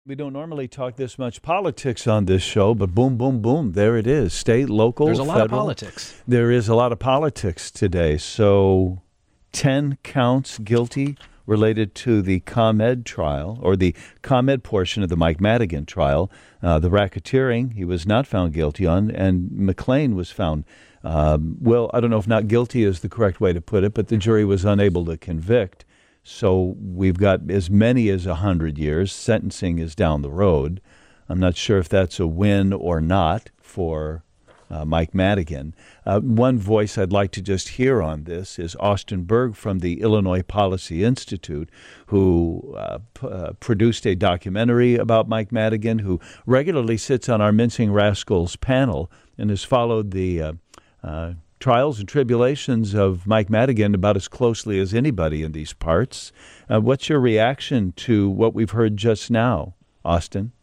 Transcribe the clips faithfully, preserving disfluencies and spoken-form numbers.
We don't normally talk this much politics on this show, but boom, boom, boom, there it is. State, local, There's a lot federal. of politics. There is a lot of politics today. So ten counts guilty related to the ComEd trial, or the ComEd portion of the Mike Madigan trial. Uh, the racketeering, he was not found guilty on, and McLean was found, um, well, I don't know if not guilty is the correct way to put it, but the jury was unable to convict. So we've got as many as one hundred years. Sentencing is down the road. I'm not sure if that's a win or not for uh, Mike Madigan. Uh, one voice I'd like to just hear on this is Austin Berg from the Illinois Policy Institute, who uh, p- uh, produced a documentary about Mike Madigan, who regularly sits on our Mincing Rascals panel and has followed the uh, uh, trials and tribulations of Mike Madigan about as closely as anybody in these parts. Uh, what's your reaction to what we've heard just now, Austin?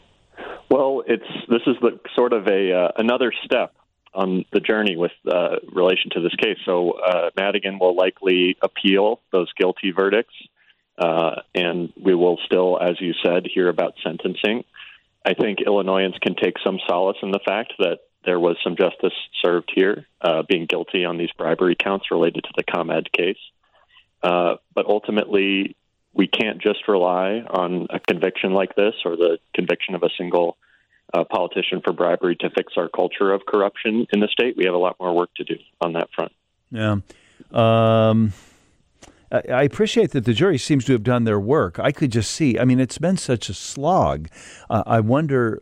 Well, it's this is the sort of a uh, another step on the journey with uh, relation to this case. So uh, Madigan will likely appeal those guilty verdicts, uh, and we will still, as you said, hear about sentencing. I think Illinoisans can take some solace in the fact that there was some justice served here, uh, being guilty on these bribery counts related to the ComEd case. Uh, but ultimately, we can't just rely on a conviction like this or the conviction of a single uh, politician for bribery to fix our culture of corruption in the state. We have a lot more work to do on that front. Yeah. Um, I I appreciate that the jury seems to have done their work. I could just see, I mean, it's been such a slog. Uh, I wonder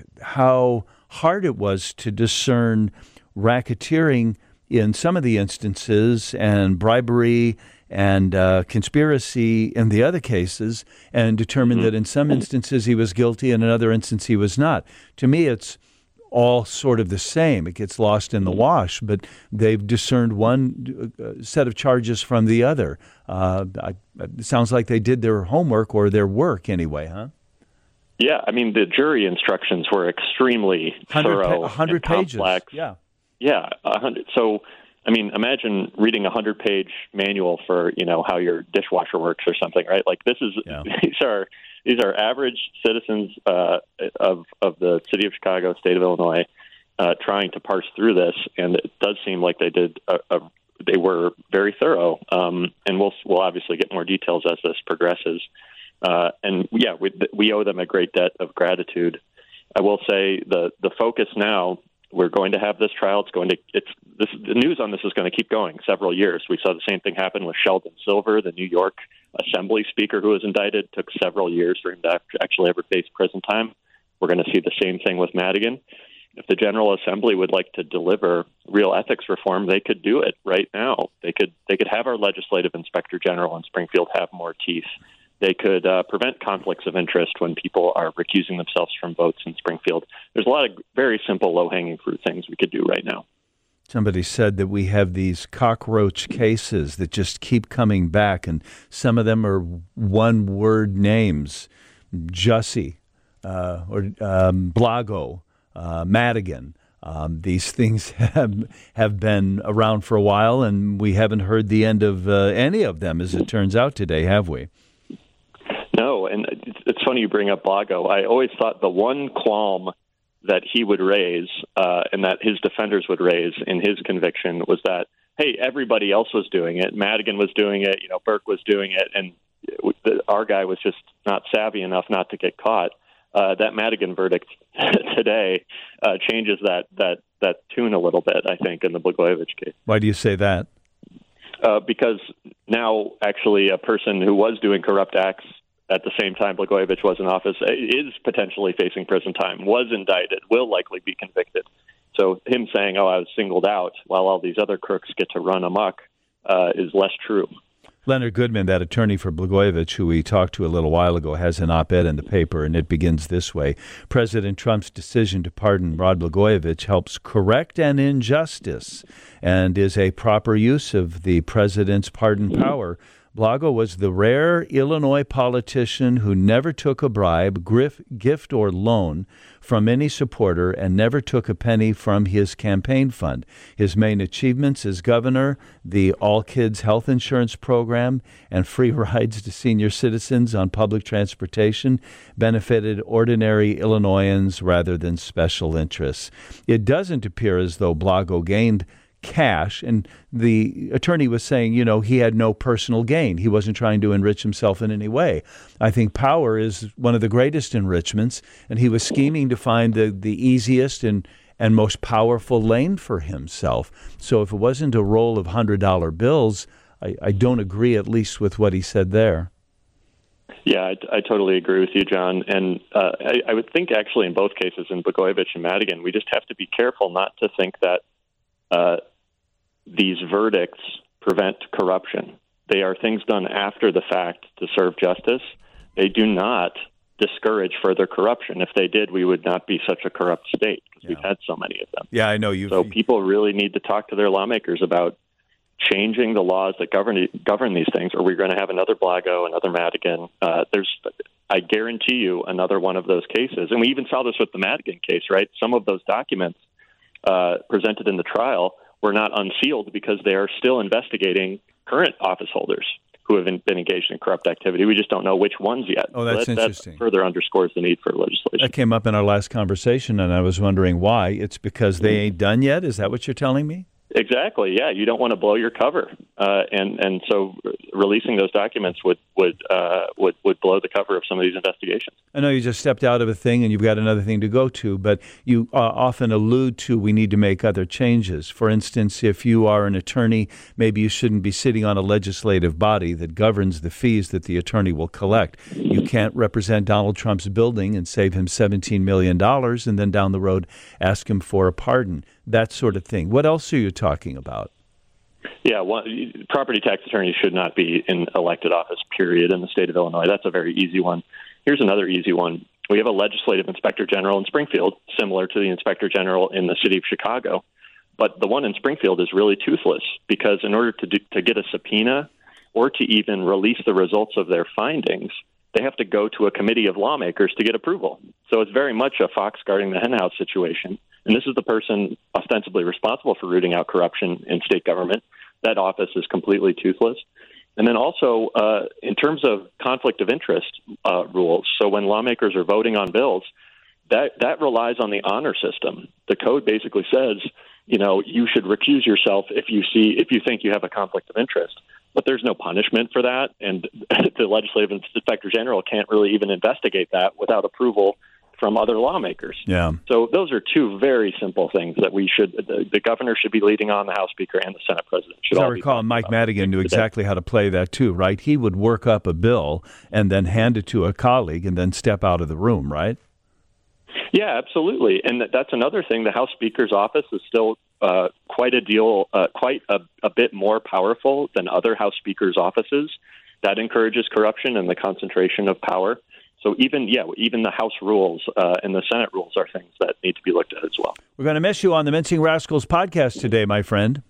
how hard it was to discern racketeering in some of the instances and bribery and uh, conspiracy in the other cases, and determine mm-hmm. that in some instances he was guilty and in another instance he was not. To me, it's all sort of the same. It gets lost in the wash, but they've discerned one uh, set of charges from the other. Uh, I, it sounds like they did their homework, or their work anyway, huh? Yeah, I mean, the jury instructions were extremely thorough one hundred and pages. complex. Yeah. Yeah, one hundred. So, I mean, imagine reading a one hundred-page manual for, you know, how your dishwasher works or something, right? Like, this is yeah. these are these are average citizens uh, of of the city of Chicago, state of Illinois, uh, trying to parse through this, and it does seem like they did a, a they were very thorough. Um, and we'll we'll obviously get more details as this progresses. Uh, and yeah, we, we owe them a great debt of gratitude. I will say the the focus now, we're going to have this trial. It's going to it's this the news on this is going to keep going several years. We saw the same thing happen with Sheldon Silver, the New York Assembly Speaker who was indicted. It took several years for him to actually ever face prison time. We're going to see the same thing with Madigan. If the General Assembly would like to deliver real ethics reform, they could do it right now. They could they could have our legislative inspector general in Springfield have more teeth. They could uh, prevent conflicts of interest when people are recusing themselves from votes in Springfield. There's a lot of very simple, low-hanging fruit things we could do right now. Somebody said that we have these cockroach cases that just keep coming back, and some of them are one-word names, Jussie, uh, or um, Blago, uh, Madigan. Um, these things have, have been around for a while, and we haven't heard the end of uh, any of them, as it turns out today, have we? No, and it's, it's funny you bring up Blago. I always thought the one qualm that he would raise uh, and that his defenders would raise in his conviction was that, hey, everybody else was doing it. Madigan was doing it. You know, Burke was doing it. And the, our guy was just not savvy enough not to get caught. Uh, that Madigan verdict today uh, changes that, that, that tune a little bit, I think, in the Blagojevich case. Why do you say that? Uh, because now actually a person who was doing corrupt acts at the same time Blagojevich was in office is potentially facing prison time, was indicted, will likely be convicted. So him saying, oh, I was singled out while all these other crooks get to run amok uh, is less true. Leonard Goodman, that attorney for Blagojevich, who we talked to a little while ago, has an op-ed in the paper, and it begins this way. President Trump's decision to pardon Rod Blagojevich helps correct an injustice and is a proper use of the president's pardon power. Blago was the rare Illinois politician who never took a bribe, grif, gift, or loan from any supporter and never took a penny from his campaign fund. His main achievements as governor, the All Kids Health Insurance Program and free rides to senior citizens on public transportation, benefited ordinary Illinoisans rather than special interests. It doesn't appear as though Blago gained cash, and the attorney was saying, you know, he had no personal gain. He wasn't trying to enrich himself in any way. I think power is one of the greatest enrichments, and he was scheming to find the, the easiest and, and most powerful lane for himself. So if it wasn't a roll of one hundred dollar bills, I, I don't agree, at least with what he said there. Yeah, I, I totally agree with you, John. And uh, I, I would think actually in both cases, in Blagojevich and Madigan, we just have to be careful not to think that uh, these verdicts prevent corruption. They are things done after the fact to serve justice. They do not discourage further corruption. If they did, we would not be such a corrupt state because yeah. we've had so many of them. Yeah, I know you. So people really need to talk to their lawmakers about changing the laws that govern govern these things, or we're going to have another Blago, another Madigan. Uh, there's, I guarantee you, another one of those cases. And we even saw this with the Madigan case, right? Some of those documents uh, presented in the trial were not unsealed because they are still investigating current office holders who have been engaged in corrupt activity. We just don't know which ones yet. Oh, that's so that, interesting. That further underscores the need for legislation. That came up in our last conversation, and I was wondering why. It's because they ain't done yet? Is that what you're telling me? Exactly. Yeah, you don't want to blow your cover, uh, and and so releasing those documents would would uh, would would blow the cover of some of these investigations. I know you just stepped out of a thing and you've got another thing to go to, but you uh, often allude to we need to make other changes. For instance, if you are an attorney, maybe you shouldn't be sitting on a legislative body that governs the fees that the attorney will collect. You can't represent Donald Trump's building and save him seventeen million dollars and then down the road ask him for a pardon. That sort of thing. What else are you talking about? Yeah, one, property tax attorneys should not be in elected office, period, in the state of Illinois. That's a very easy one. Here's another easy one. We have a legislative inspector general in Springfield, similar to the inspector general in the city of Chicago. But the one in Springfield is really toothless because in order to do, to get a subpoena or to even release the results of their findings, they have to go to a committee of lawmakers to get approval. So it's very much a fox guarding the henhouse situation. And this is the person ostensibly responsible for rooting out corruption in state government. That office is completely toothless. And then also, uh, in terms of conflict of interest uh, rules, so when lawmakers are voting on bills, that, that relies on the honor system. The code basically says, you know, you should recuse yourself if you see if you think you have a conflict of interest. But there's no punishment for that, and the legislative inspector general can't really even investigate that without approval from other lawmakers. Yeah. So those are two very simple things that we should, the, the governor should be leading on, the House Speaker and the Senate President should As all I recall, be Mike Madigan knew exactly how to play that too, right? He would work up a bill and then hand it to a colleague and then step out of the room, right? Yeah, absolutely. And that's another thing. The House Speaker's office is still uh, quite a deal, uh, quite a, a bit more powerful than other House Speakers' offices. That encourages corruption and the concentration of power. So even, yeah, even the House rules uh, and the Senate rules are things that need to be looked at as well. We're going to miss you on the Mincing Rascals podcast today, my friend.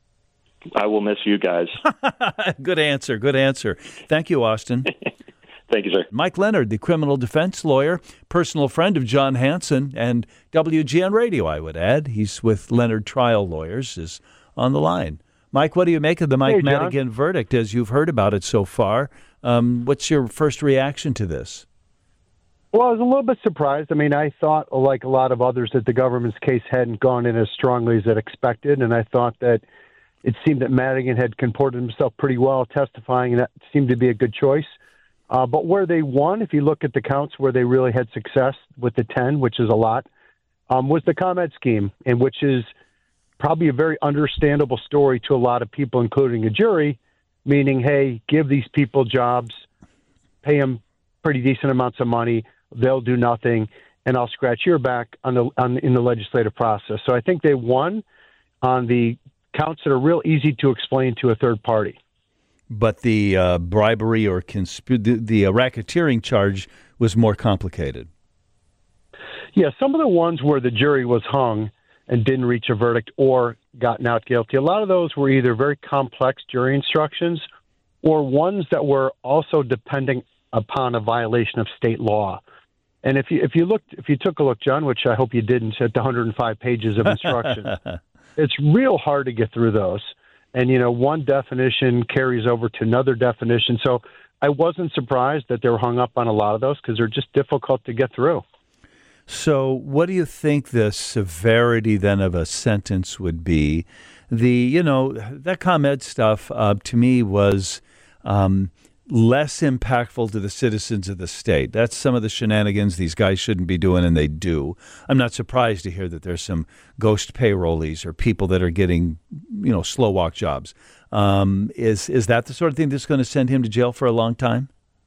I will miss you guys. Good answer. Good answer. Thank you, Austin. Thank you, sir. Mike Leonard, the criminal defense lawyer, personal friend of John Hanson and W G N Radio, I would add. He's with Leonard Trial Lawyers, is on the line. Mike, what do you make of the Mike hey, Madigan verdict as you've heard about it so far? Um, what's your first reaction to this? Well, I was a little bit surprised. I mean, I thought, like a lot of others, that the government's case hadn't gone in as strongly as it expected, and I thought that it seemed that Madigan had comported himself pretty well testifying, and that seemed to be a good choice. Uh, but where they won, if you look at the counts where they really had success with the ten, which is a lot, um, was the ComEd scheme, and which is probably a very understandable story to a lot of people, including a jury, meaning, hey, give these people jobs, pay them pretty decent amounts of money, they'll do nothing, and I'll scratch your back on the on, in the legislative process. So I think they won on the counts that are real easy to explain to a third party. But the uh, bribery or consp- the, the uh, racketeering charge was more complicated. Yeah, some of the ones where the jury was hung and didn't reach a verdict or got not guilty, a lot of those were either very complex jury instructions or ones that were also depending upon a violation of state law. And if you if you looked if you took a look, John, which I hope you didn't, at the one hundred five pages of instructions, it's real hard to get through those. And you know, one definition carries over to another definition. So I wasn't surprised that they were hung up on a lot of those because they're just difficult to get through. So what do you think the severity then of a sentence would be? The, you know, that ComEd stuff uh, to me was um, less impactful to the citizens of the state. That's some of the shenanigans these guys shouldn't be doing, and they do. I'm not surprised to hear that there's some ghost payrollees or people that are getting, you know, slow walk jobs. Um, is is that the sort of thing that's going to send him to jail for a long time?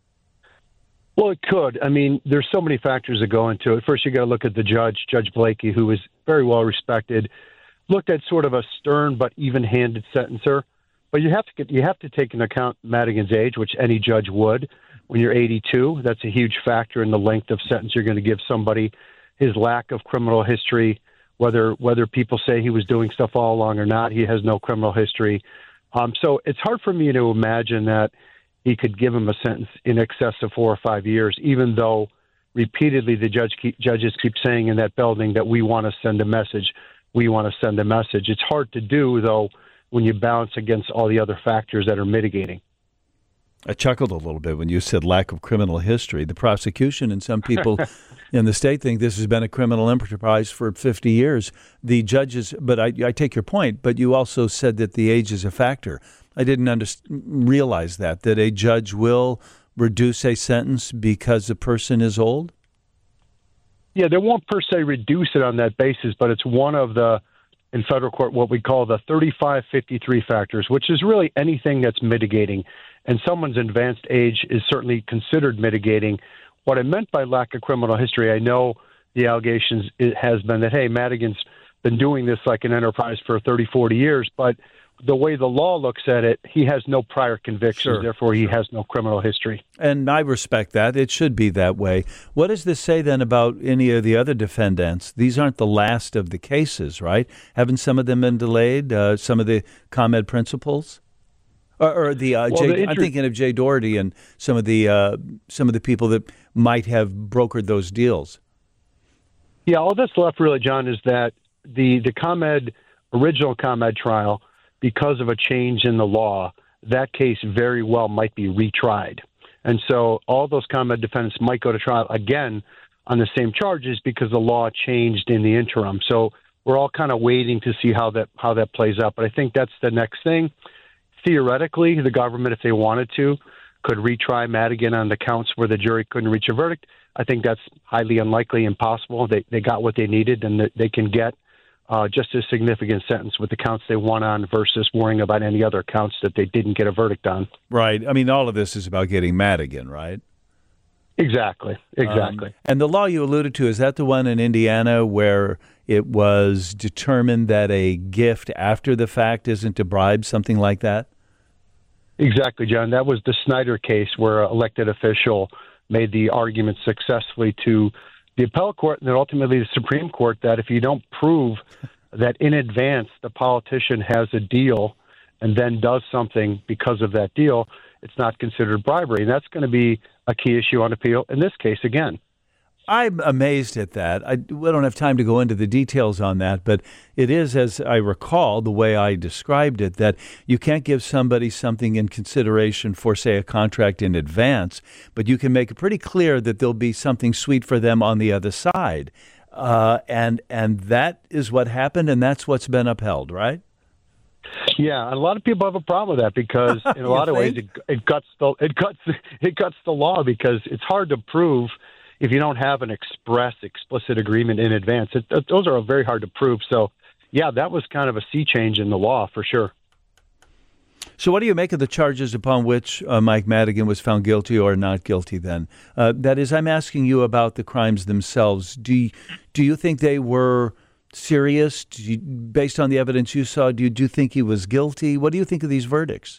Well, it could. I mean, there's so many factors that go into it. First, you got to look at the judge, Judge Blakey, who is very well respected. Looked at sort of a stern but even-handed sentencer. But you have to get, you have to take into account Madigan's age, which any judge would. When you're eighty-two, that's a huge factor in the length of sentence you're going to give somebody. His lack of criminal history, whether whether people say he was doing stuff all along or not, he has no criminal history. Um, so it's hard for me to imagine that he could give him a sentence in excess of four or five years, even though repeatedly the judge keep, judges keep saying in that building that we want to send a message, we want to send a message. It's hard to do, though, when you balance against all the other factors that are mitigating. I chuckled a little bit when you said lack of criminal history. The prosecution and some people in the state think this has been a criminal enterprise for fifty years. The judges, but I, I take your point, but you also said that the age is a factor. I didn't underst- realize that, that a judge will reduce a sentence because the person is old? Yeah, they won't per se reduce it on that basis, but it's one of the, in federal court, what we call the thirty-five fifty-three factors, which is really anything that's mitigating. And someone's advanced age is certainly considered mitigating. What I meant by lack of criminal history, I know the allegations it has been that, hey, Madigan's been doing this like an enterprise for thirty, forty years, but the way the law looks at it, he has no prior convictions, sure, therefore he sure. has no criminal history. And I respect that. It should be that way. What does this say then about any of the other defendants? These aren't the last of the cases, right? Haven't some of them been delayed, uh, some of the ComEd principals? Or, or the, uh, well, Jay, the inter- I'm thinking of Jay Doherty and some of the uh, some of the people that might have brokered those deals. Yeah, all that's left really, John, is that the, the ComEd, original ComEd trial, because of a change in the law, that case very well might be retried. And so all those ComEd defendants might go to trial again on the same charges because the law changed in the interim. So we're all kind of waiting to see how that how that plays out. But I think that's the next thing. Theoretically, the government, if they wanted to, could retry Madigan on the counts where the jury couldn't reach a verdict. I think that's highly unlikely, impossible. They they got what they needed, and they can get Uh, just a significant sentence with the counts they won on versus worrying about any other counts that they didn't get a verdict on. Right. I mean, all of this is about getting Madigan, right? Exactly. Exactly. Um, and the law you alluded to, is that the one in Indiana where it was determined that a gift after the fact isn't a bribe, something like that? Exactly, John. That was the Snyder case where an elected official made the argument successfully to the appellate court and then ultimately the Supreme Court that if you don't prove that in advance the politician has a deal and then does something because of that deal, it's not considered bribery. And that's going to be a key issue on appeal in this case again. I'm amazed at that. I, we don't have time to go into the details on that, but it is, as I recall, the way I described it, that you can't give somebody something in consideration for, say, a contract in advance, but you can make it pretty clear that there'll be something sweet for them on the other side. Uh, and and that is what happened, and that's what's been upheld, right? Yeah, and a lot of people have a problem with that because in a lot of ways it, it guts the it guts it guts the law because it's hard to prove if you don't have an express, explicit agreement in advance. It, it, those are very hard to prove. So, yeah, that was kind of a sea change in the law for sure. So what do you make of the charges upon which uh, Mike Madigan was found guilty or not guilty then? Uh, that is, I'm asking you about the crimes themselves. Do you, do you think they were serious? Do you, based on the evidence you saw, do you, do you think he was guilty? What do you think of these verdicts?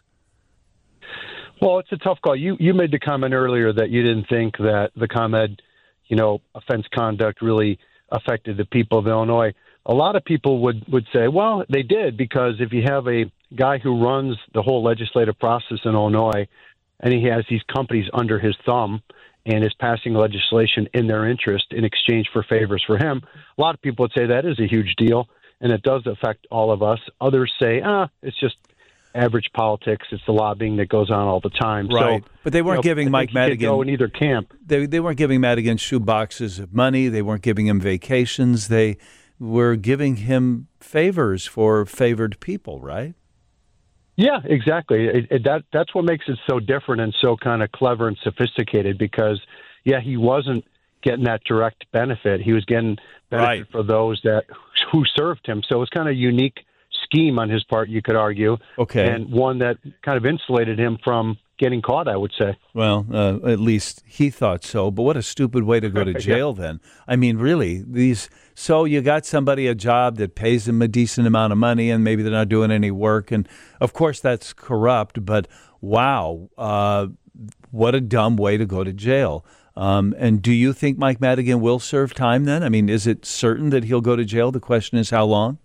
Well, it's a tough call. You you made the comment earlier that you didn't think that the ComEd, you know, offense conduct really affected the people of Illinois. A lot of people would, would say, well, they did, because if you have a guy who runs the whole legislative process in Illinois, and he has these companies under his thumb and is passing legislation in their interest in exchange for favors for him. A lot of people would say that is a huge deal, and it does affect all of us. Others say, ah, it's just average politics. It's the lobbying that goes on all the time. Right. So, but they weren't you know, giving Mike Madigan. Go in either camp. They they weren't giving Madigan shoe boxes of money. They weren't giving him vacations. They were giving him favors for favored people, right? Yeah, exactly. It, it, that that's what makes it so different and so kind of clever and sophisticated. Because yeah, he wasn't getting that direct benefit. He was getting benefit right. for those that who served him. So it's kind of a unique scheme on his part, you could argue, okay, and one that kind of insulated him from getting caught, I would say. Well, uh, at least he thought so, but what a stupid way to go to jail yeah. then. I mean, really, these. So you got somebody a job that pays them a decent amount of money, and maybe they're not doing any work, and of course that's corrupt, but wow, uh, what a dumb way to go to jail. Um, and do you think Mike Madigan will serve time then? I mean, is it certain that he'll go to jail? The question is how long?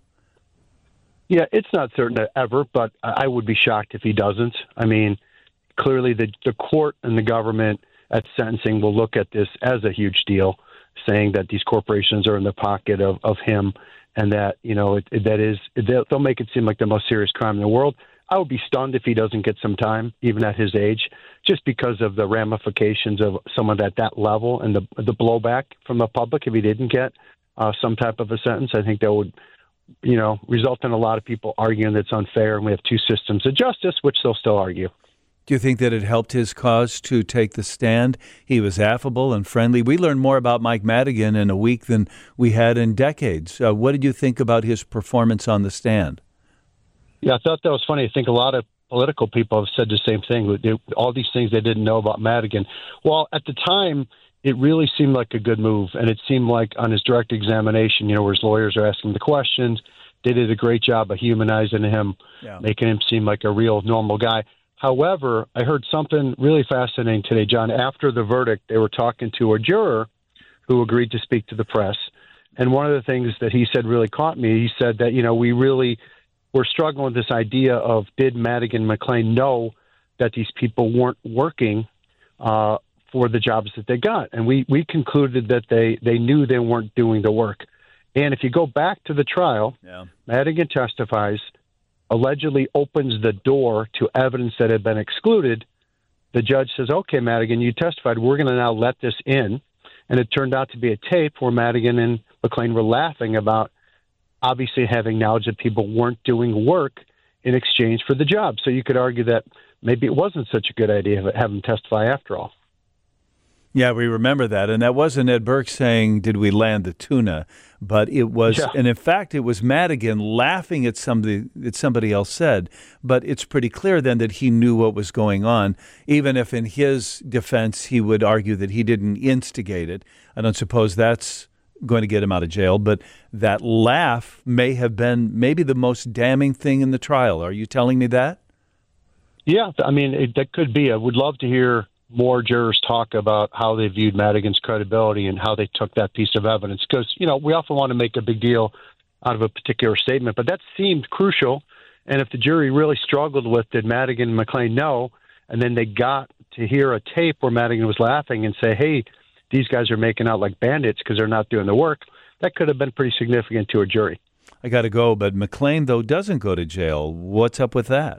Yeah, it's not certain ever, but I would be shocked if he doesn't. I mean, clearly the, the court and the government at sentencing will look at this as a huge deal, saying that these corporations are in the pocket of, of him and that, you know, it, it, that is, they'll, they'll make it seem like the most serious crime in the world. I would be stunned if he doesn't get some time, even at his age, just because of the ramifications of someone at that level and the, the blowback from the public if he didn't get uh, some type of a sentence. I think that would you know, result in a lot of people arguing that it's unfair and we have two systems of justice, which they'll still argue. Do you think that it helped his cause to take the stand? He was affable and friendly. We learned more about Mike Madigan in a week than we had in decades. Uh, what did you think about his performance on the stand? Yeah, I thought that was funny. I think a lot of political people have said the same thing. They, all these things they didn't know about Madigan. Well, at the time, it really seemed like a good move, and it seemed like on his direct examination, you know, where his lawyers are asking the questions, they did a great job of humanizing him, yeah. making him seem like a real normal guy. However, I heard something really fascinating today, John. After the verdict, they were talking to a juror who agreed to speak to the press, and one of the things that he said really caught me. He said that, you know, we really were struggling with this idea of did Madigan and McClain know that these people weren't working uh for the jobs that they got. And we, we concluded that they, they knew they weren't doing the work. And if you go back to the trial, yeah. Madigan testifies, allegedly opens the door to evidence that had been excluded. The judge says, okay, Madigan, you testified. We're going to now let this in. And it turned out to be a tape where Madigan and McClain were laughing about obviously having knowledge that people weren't doing work in exchange for the job. So you could argue that maybe it wasn't such a good idea to have him testify after all. Yeah, we remember that. And that wasn't Ed Burke saying, did we land the tuna? But it was, yeah. and in fact, it was Madigan laughing at somebody that somebody else said. But it's pretty clear then that he knew what was going on, even if in his defense he would argue that he didn't instigate it. I don't suppose that's going to get him out of jail. But that laugh may have been maybe the most damning thing in the trial. Are you telling me that? Yeah, I mean, it, that could be. I would love to hear more jurors talk about how they viewed Madigan's credibility and how they took that piece of evidence. Because, you know, we often want to make a big deal out of a particular statement, but that seemed crucial. And if the jury really struggled with, did Madigan and McClain know, and then they got to hear a tape where Madigan was laughing and say, hey, these guys are making out like bandits because they're not doing the work, that could have been pretty significant to a jury. I got to go, but McClain, though, doesn't go to jail. What's up with that?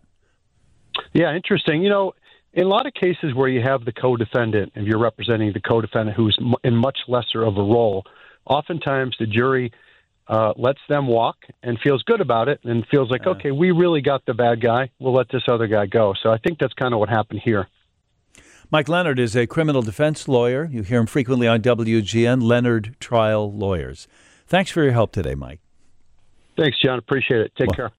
Yeah, interesting. You know, in a lot of cases where you have the co-defendant, and you're representing the co-defendant who's in much lesser of a role, oftentimes the jury uh, lets them walk and feels good about it and feels like, uh, okay, we really got the bad guy. We'll let this other guy go. So I think that's kind of what happened here. Mike Leonard is a criminal defense lawyer. You hear him frequently on W G N, Leonard Trial Lawyers. Thanks for your help today, Mike. Thanks, John. Appreciate it. Take well, care.